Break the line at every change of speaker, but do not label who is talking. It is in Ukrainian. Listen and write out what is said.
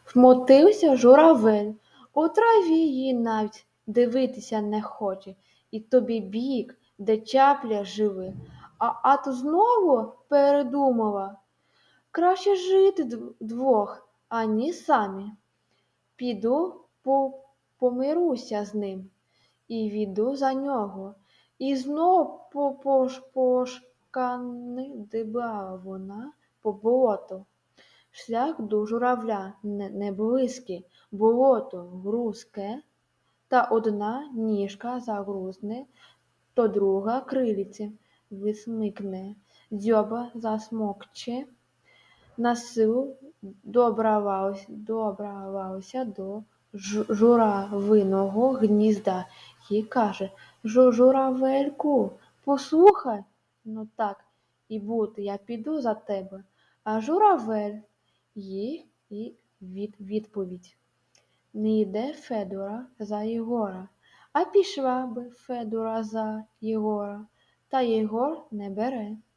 Вмотився журавель, у траві її навіть дивитися не хоче, і тобі бік, де чапля живе. А то знову передумала. Краще жити двох, ані самі. Піду помируся з ним, і віду за нього, і знов пошкандибала вона по болоту. Шлях до журавля не близький, болото грузке, та одна ніжка загрузне, то друга крильцем висмикне, дзьоба засмокче, насилу добравався до журавиного гнізда й каже: Журавельку, послухай, ну так і бути, я піду за тебе. А журавель їй і відповідь: не йде Федора за Єгора, а пішла би Федора за Єгора, та Єгор не бере.